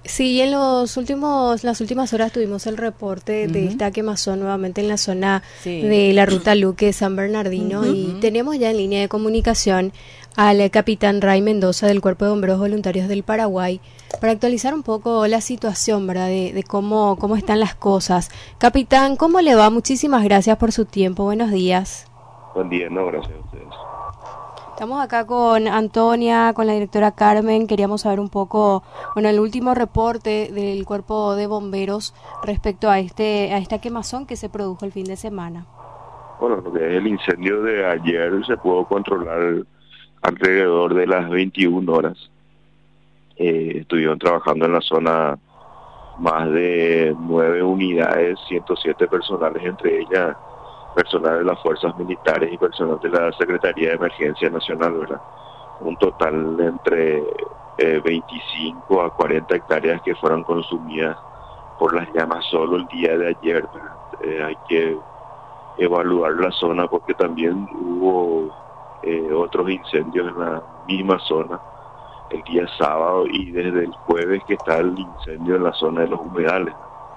Sí, las últimas horas tuvimos el reporte de Ujú. esta quemazón nuevamente en la zona Sí. de la ruta Luque San Bernardino Ujú. y tenemos ya en línea de comunicación al capitán Ray Mendoza del Cuerpo de Bomberos Voluntarios del Paraguay para actualizar un poco la situación, ¿verdad? De cómo están las cosas. Capitán, ¿cómo le va? Muchísimas gracias por su tiempo. Buenos días. Buen día, no, gracias a ustedes. Estamos acá con Antonia, con la directora Carmen. Queríamos saber un poco, bueno, el último reporte del cuerpo de bomberos respecto a esta quemazón que se produjo el fin de semana. Bueno, lo que es el incendio de ayer se pudo controlar alrededor de las 21 horas. Estuvieron trabajando en la zona más de 9 unidades, 107 personales, entre ellas personal de las fuerzas militares y personal de la Secretaría de Emergencia Nacional, ¿verdad? Un total de entre 25 a 40 hectáreas que fueron consumidas por las llamas solo el día de ayer, ¿verdad? Hay que evaluar la zona porque también hubo otros incendios en la misma zona el día sábado y desde el jueves que está el incendio en la zona de los humedales.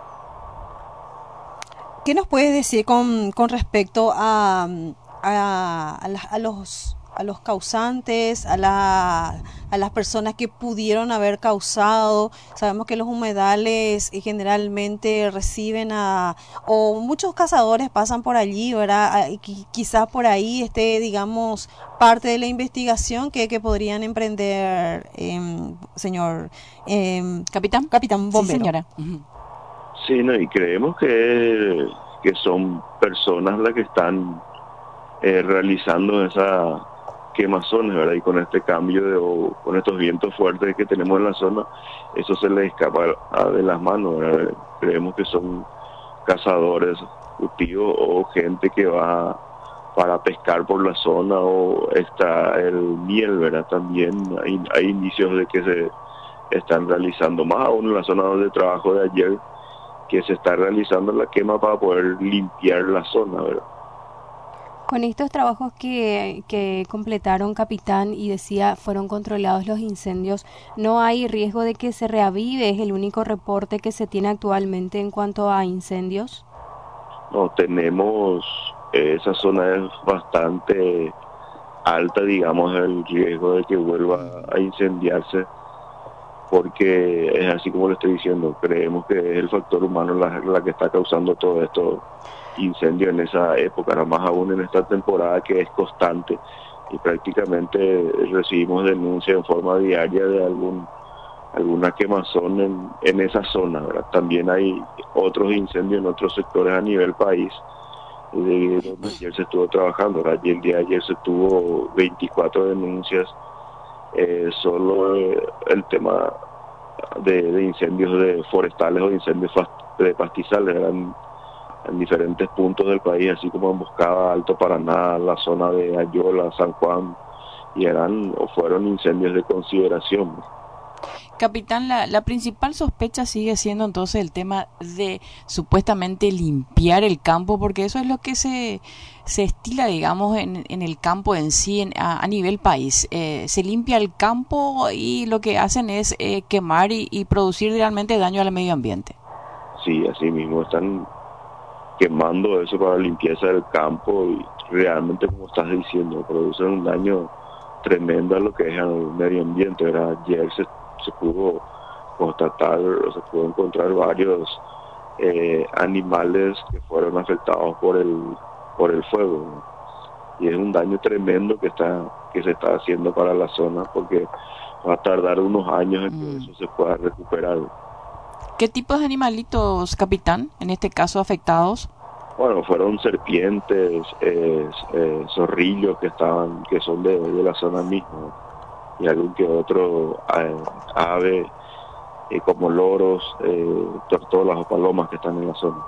¿Qué nos puedes decir con respecto a los causantes, a las personas que pudieron haber causado? Sabemos que los humedales generalmente reciben o muchos cazadores pasan por allí, ¿verdad? Y quizás por ahí esté, digamos, parte de la investigación que podrían emprender, señor capitán Sí, bombero. señora. Ujú. Sí, no, y creemos que son personas las que están realizando esa quemazones, ¿verdad? Y con este cambio o con estos vientos fuertes que tenemos en la zona, eso se les escapa de las manos, ¿verdad? Creemos que son cazadores furtivos o gente que va para pescar por la zona o está el miel, ¿verdad? También hay indicios de que se están realizando, más aún en la zona donde trabajo de ayer, que se está realizando la quema para poder limpiar la zona, ¿verdad? Con estos trabajos que completaron, capitán, y decía fueron controlados los incendios, ¿no hay riesgo de que se reavive? ¿Es el único reporte que se tiene actualmente en cuanto a incendios? No, tenemos, esa zona es bastante alta, digamos, el riesgo de que vuelva a incendiarse, porque es así como le estoy diciendo, creemos que es el factor humano la que está causando todo esto incendio en esa época, nada más aún en esta temporada que es constante y prácticamente recibimos denuncias en forma diaria de alguna quemazón en esa zona, ¿verdad? También hay otros incendios en otros sectores a nivel país, donde ayer se estuvo trabajando, ¿verdad? Y el día de ayer se tuvo 24 denuncias, solo el tema de incendios de forestales o de incendios de pastizales, eran en diferentes puntos del país, así como en Boscada, Alto Paraná, la zona de Ayola, San Juan, y eran o fueron incendios de consideración. Capitán, la principal sospecha sigue siendo entonces el tema de supuestamente limpiar el campo, porque eso es lo que se estila, digamos, en el campo en sí, a nivel país. Se limpia el campo y lo que hacen es quemar y producir realmente daño al medio ambiente. Sí, así mismo están quemando eso para la limpieza del campo y realmente, como estás diciendo, producen un daño tremendo a lo que es al medio ambiente, ¿verdad? Ayer se pudo constatar, o se pudo encontrar varios animales que fueron afectados por el fuego, ¿no? Y es un daño tremendo que se está haciendo para la zona porque va a tardar unos años en que Mm. eso se pueda recuperar. ¿Qué tipos de animalitos, capitán, en este caso afectados? Bueno, fueron serpientes, zorrillos que son de la zona misma, y algún que otro ave, como loros, tortolas o palomas que están en la zona.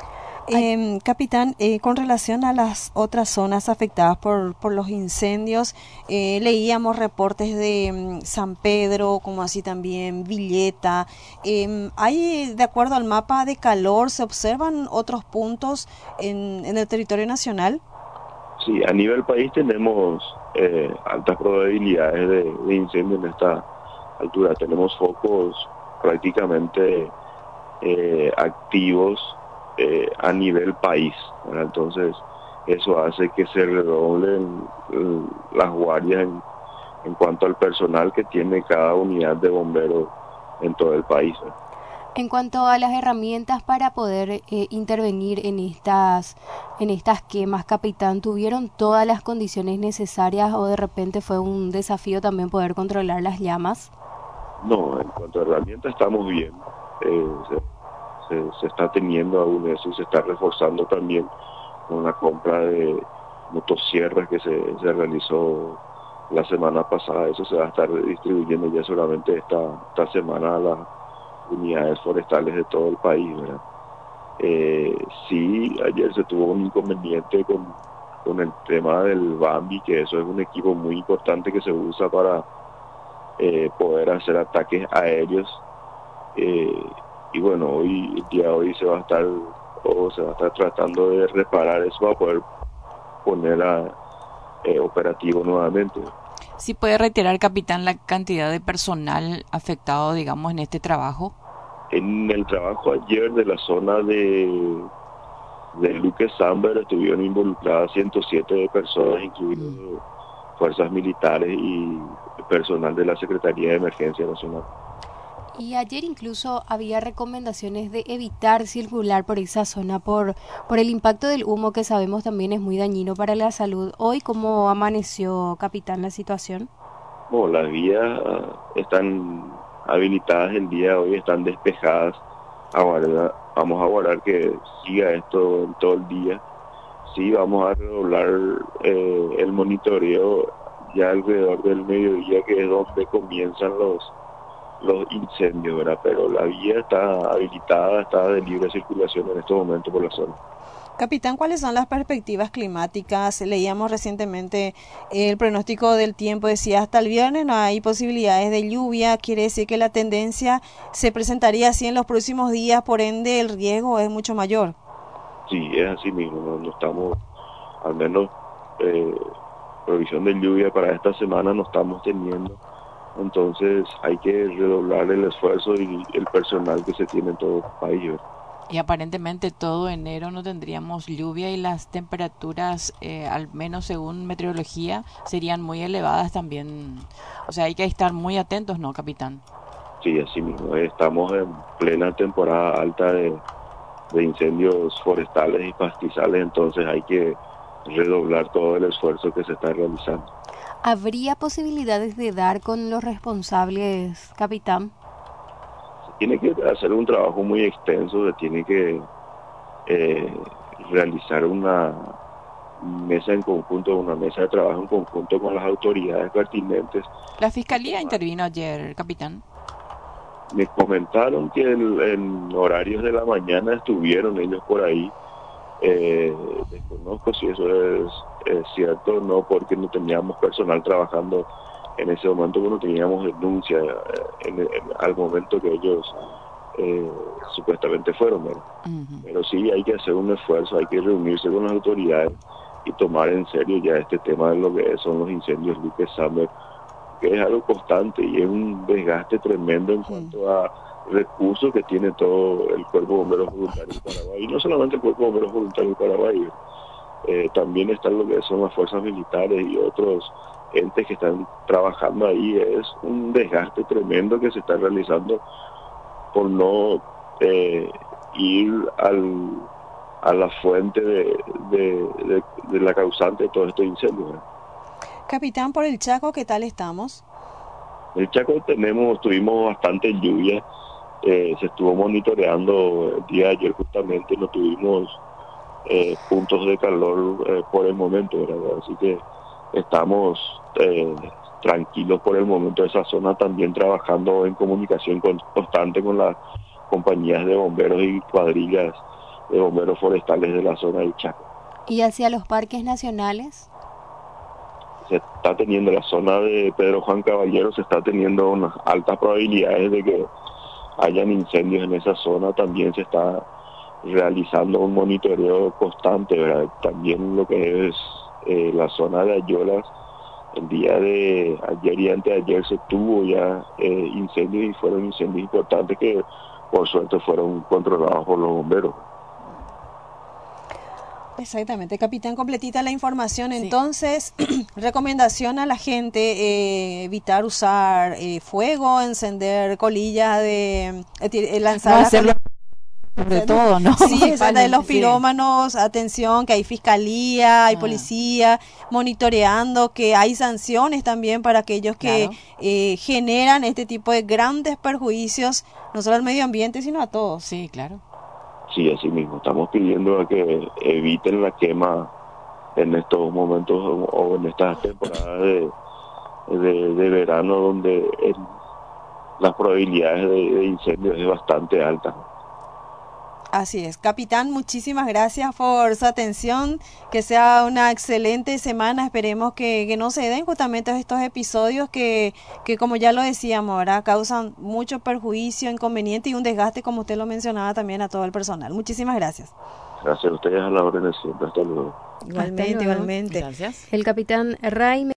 Capitán, con relación a las otras zonas afectadas por los incendios, leíamos reportes de San Pedro, como así también Villeta. ¿Hay, de acuerdo al mapa de calor, se observan otros puntos en el territorio nacional? Sí, a nivel país tenemos altas probabilidades de incendio en esta altura. Tenemos focos prácticamente activos a nivel país, ¿verdad? Entonces eso hace que se redoblen las guardias en cuanto al personal que tiene cada unidad de bomberos en todo el país, ¿verdad? En cuanto a las herramientas para poder intervenir en estas quemas, capitán, ¿tuvieron todas las condiciones necesarias o de repente fue un desafío también poder controlar las llamas? No, en cuanto a herramientas estamos bien. Se está teniendo aún eso y se está reforzando también con la compra de motosierras que se realizó la semana pasada. Eso se va a estar distribuyendo ya solamente esta semana a las unidades forestales de todo el país, ¿verdad? Sí, ayer se tuvo un inconveniente con el tema del Bambi, que eso es un equipo muy importante que se usa para poder hacer ataques aéreos. Y bueno, el día de hoy se va a estar tratando de reparar eso para poder poner operativo nuevamente. ¿Sí puede reiterar, capitán, la cantidad de personal afectado, digamos, en este trabajo? En el trabajo ayer de la zona de Luque Samber estuvieron involucradas 107 personas, incluidos fuerzas militares y personal de la Secretaría de Emergencia Nacional. Y ayer incluso había recomendaciones de evitar circular por esa zona por el impacto del humo, que sabemos también es muy dañino para la salud. Hoy, ¿cómo amaneció, capitán, la situación? Bueno, las vías están habilitadas el día de hoy, están despejadas. Vamos a guardar que siga esto en todo el día. Sí, vamos a redoblar el monitoreo ya alrededor del mediodía, que es donde comienzan los incendios, ¿verdad? Pero la vía está habilitada, está de libre circulación en estos momentos por la zona. Capitán, ¿cuáles son las perspectivas climáticas? Leíamos recientemente el pronóstico del tiempo, decía hasta el viernes no hay posibilidades de lluvia, quiere decir que la tendencia se presentaría así en los próximos días, por ende el riesgo es mucho mayor. Sí, es así mismo, no estamos, al menos provisión de lluvia para esta semana no estamos teniendo. Entonces hay que redoblar el esfuerzo y el personal que se tiene en todo el país, ¿verdad? Y aparentemente todo enero no tendríamos lluvia y las temperaturas, al menos según meteorología, serían muy elevadas también. O sea, hay que estar muy atentos, ¿no, capitán? Sí, así mismo. Estamos en plena temporada alta de incendios forestales y pastizales, entonces hay que redoblar todo el esfuerzo que se está realizando. ¿Habría posibilidades de dar con los responsables, capitán? Se tiene que hacer un trabajo muy extenso, se tiene que realizar una mesa en conjunto, una mesa de trabajo en conjunto con las autoridades pertinentes. La fiscalía intervino ayer, capitán. Me comentaron que en horarios de la mañana estuvieron ellos por ahí. Desconozco si eso es cierto o no, porque no teníamos personal trabajando en ese momento, no teníamos denuncia al momento que ellos supuestamente fueron, ¿verdad? Uh-huh. Pero sí hay que hacer un esfuerzo, hay que reunirse con las autoridades y tomar en serio ya este tema de lo que son los incendios Luque Samber, que es algo constante y es un desgaste tremendo en cuanto a recursos que tiene todo el Cuerpo de Bomberos Voluntarios de Paraguay, y no solamente el Cuerpo de Bomberos Voluntarios de Paraguay, también están lo que son las fuerzas militares y otros entes que están trabajando ahí. Es un desgaste tremendo que se está realizando por no ir a la fuente de la causante de todos estos incendios, ¿eh? Capitán, por el Chaco, ¿qué tal estamos? El Chaco tuvimos bastante lluvia, se estuvo monitoreando el día de ayer justamente, no tuvimos puntos de calor por el momento, ¿verdad? Así que estamos tranquilos por el momento. Esa zona también trabajando en comunicación constante con las compañías de bomberos y cuadrillas de bomberos forestales de la zona del Chaco. ¿Y hacia los parques nacionales? Se está teniendo, la zona de Pedro Juan Caballero se está teniendo unas altas probabilidades de que hayan incendios en esa zona. También se está realizando un monitoreo constante, ¿verdad? También lo que es la zona de Ayolas el día de ayer y anteayer se tuvo ya incendios, y fueron incendios importantes que por suerte fueron controlados por los bomberos. Exactamente, capitán, completita la información. Sí. Entonces, recomendación a la gente, evitar usar fuego, encender colillas lanzar... No hacerlo sobre todo, ¿no? Sí, de los pirómanos, atención, que hay fiscalía, hay policía monitoreando, que hay sanciones también para aquellos que generan este tipo de grandes perjuicios, no solo al medio ambiente, sino a todos. Sí, claro. Sí, así mismo. Estamos pidiendo a que eviten la quema en estos momentos o en estas temporadas de verano, donde las probabilidades de incendios es bastante alta. Así es. Capitán, muchísimas gracias por su atención. Que sea una excelente semana. Esperemos que no se den justamente estos episodios que como ya lo decíamos, ¿verdad?, causan mucho perjuicio, inconveniente y un desgaste, como usted lo mencionaba, también a todo el personal. Muchísimas gracias. Gracias a ustedes, a la orden de siempre. Hasta luego. Igualmente, igualmente. Gracias. El capitán Raime.